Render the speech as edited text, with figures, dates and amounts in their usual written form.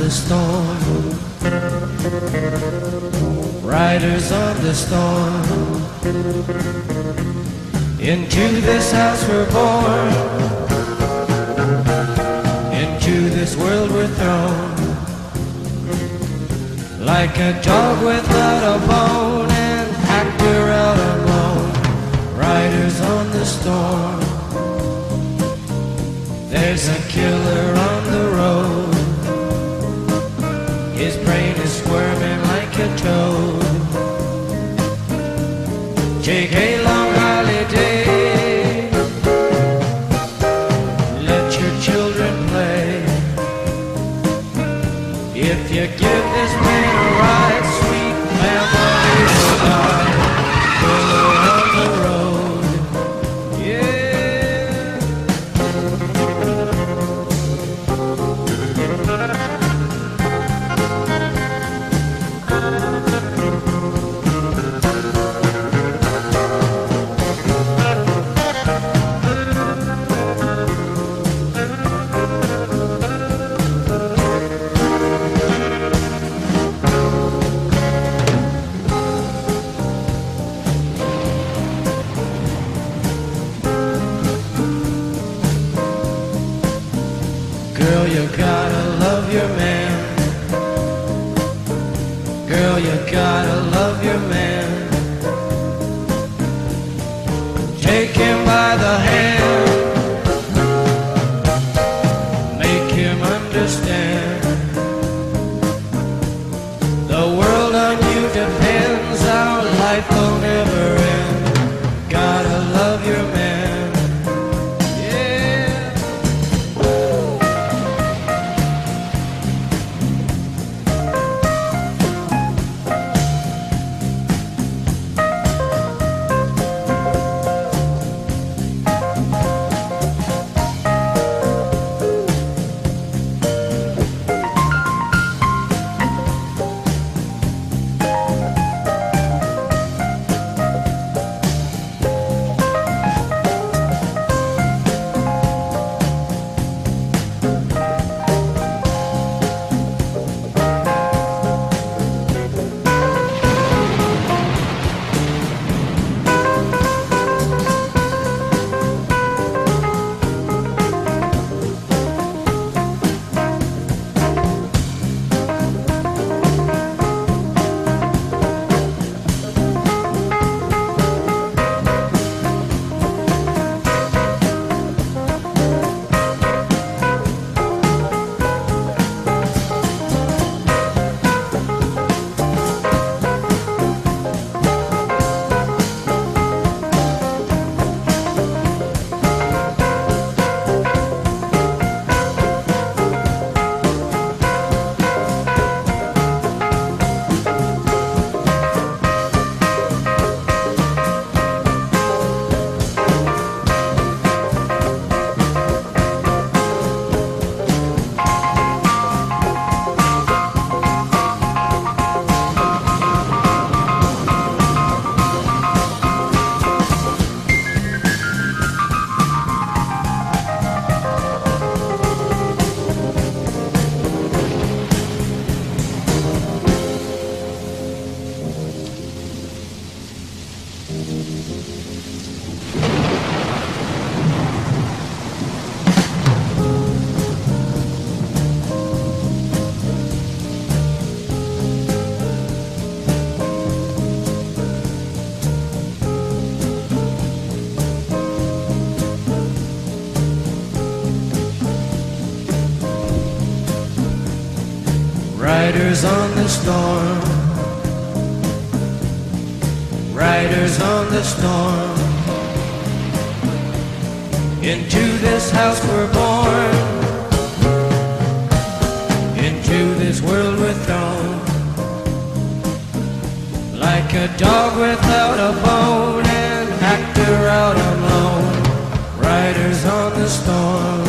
the storm. Riders on the storm. Into this house we're born. Into this world we're thrown. Like a dog without a bone, an actor out alone. Riders on the storm. There's a killer on the road. His brain is squirming like a toad. Take a long holiday. Let your children play. If you give this man a ride, sweet family will die. Killer on the road. Yeah. Girl, you gotta love your man. Girl, you gotta love your man. Take him by the hand. Make him understand. The world on you depends. Our life will never end. Gotta love your man. Riders on the storm. Riders on the storm. Into this house we're born. Into this world we're thrown. Like a dog without a bone, an actor out alone. Riders on the storm.